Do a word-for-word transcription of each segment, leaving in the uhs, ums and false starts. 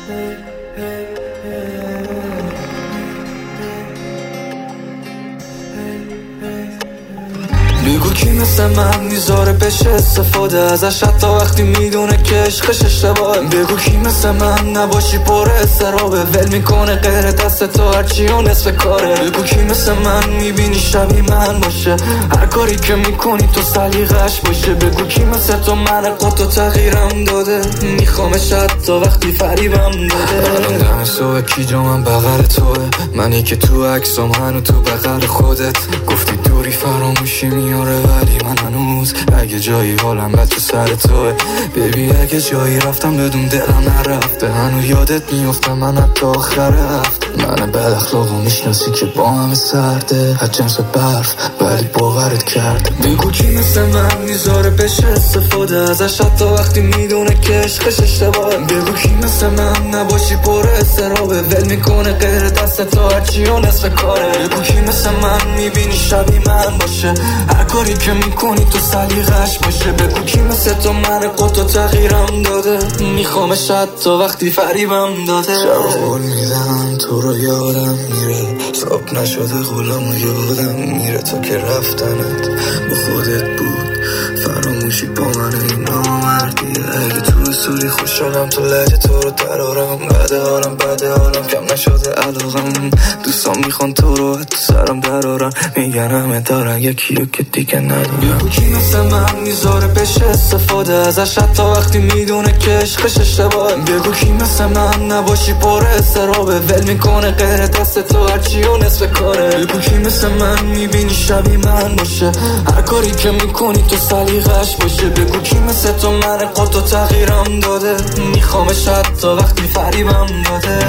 بگو کی مثل من میذاره بشه استفاده ازش حتی وقتی میدونه که عشقش اشتباهه. بگو کی مثل من نباشی پر استرابه، ول میکنه غیر دست تو هرچی و نصف کاره. بگو کی مثل من میبینی شبیه من باشه، هر کاری که میکنی تو سلیقش باشه. بگو کی مثل تو من قطع تغییرم داده، میخوامش حتی وقتی فریبم داده. الان دم صبح کی جا من بغل توه، منی که تو عکسام هنو تو بغل خودت. گفتی دوری فراموشی میاره ولی من هنوز اگه جایی حالم بد تو سر توه. ببی اگه جایی رفتم بدون دلم نرفته، هنو یادت میفته من حتی آخر هفته. من بد اخلاقو میشناسی که با همه سرده، از جنس برف ولی باورت کرده. بگو کی مثل من میذاره بشه استفاده ازش حتی وقتی میدونه که عشقش اشتباهه. بگو کی مثل من نباشی پر استرابه، ول میکنه غیر دست تو هرچی و نصف کاره. بگو کی مثل من میبینی شبیه من باشه، هر کاری که میکنی تو سلیقش باشه. بگو کی مثل تو من قطع تغییرم داده، میخوامش حتی وقتی فریبم داده. شب قول میدم تو رو یادم میره، صاحب نشده غلام و یادم میره. تا که رفتنت با خودت بود فراموشی با من این نامردیه. اگه تو سوری خوشحالم تو لحجه تو رو درارم، بده حالم بده حالم کم نشده علاقم. دوستان میخوان تو رو تو سرم درارن، میگن همه دارن یکیو که دیگه ندارم. بگو کی مثل من میذاره بشه استفاده ازش حتی وقتی میدونه که عشقش اشتباهه. بگو کی مثل من نباشی پر استرابه، ول میکنه غیر دست تو هرچی و نصف کاره. بگو کی مثل من میبینی شبیه من باشه، هر کاری که میکنی تو سلیقش باشه. بگو کی مثل تو من قطع تغییرم داده، میخوامش حتی وقتی فریبم داده.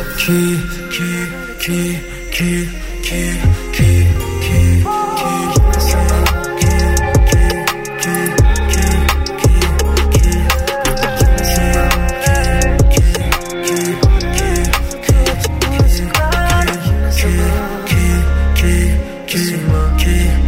کی کی کی کی کی کی کی Key, key, key, key, key, key.